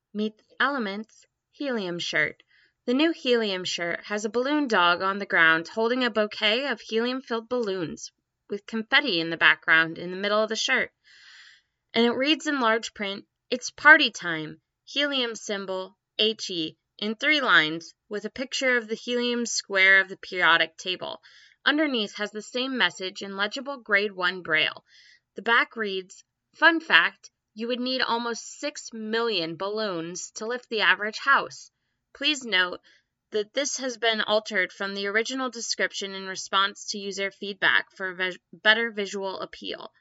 Meet the Elements Helium Shirt. The new Helium Shirt has a balloon dog on the ground holding a bouquet of helium-filled balloons with confetti in the background in the middle of the shirt. And it reads in large print, "It's party time, helium symbol, HE," in 3 lines, with a picture of the helium square of the periodic table. Underneath has the same message in legible grade 1 braille. The back reads, "Fun fact, you would need almost 6 million balloons to lift the average house. Please note that this has been altered from the original description in response to user feedback for better visual appeal.